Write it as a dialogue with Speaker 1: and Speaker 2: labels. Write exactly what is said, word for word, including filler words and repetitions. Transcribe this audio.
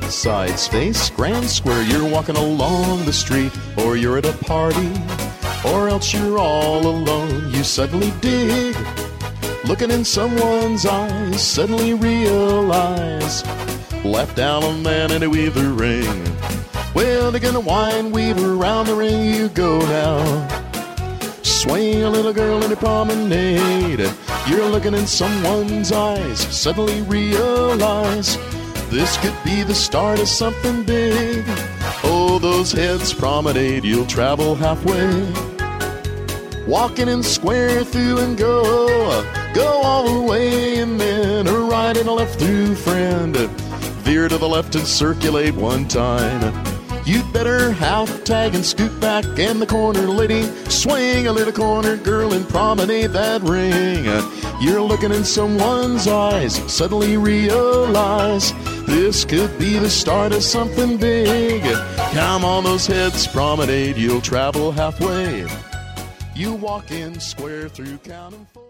Speaker 1: sides face Grand Square. You're walking along the street, or you're at a party, or else you're all alone. You suddenly dig, looking in someone's eyes, suddenly realize left down a man and a weaver ring. Well, they're gonna wind, weave around the ring you go now. Swing a little girl in a promenade. You're looking in someone's eyes, suddenly realize this could be the start of something big. Oh, those heads promenade, you'll travel halfway. Walking in square through and go, go all the way, and then a right and a left through, friend. Veer to the left and circulate one time. You'd better half tag and scoot back in the corner, lady. Swing a little corner, girl, and promenade that ring. You're looking in someone's eyes, suddenly realize this could be the start of something big. Come on, those heads promenade, you'll travel halfway. You walk in square through counting four.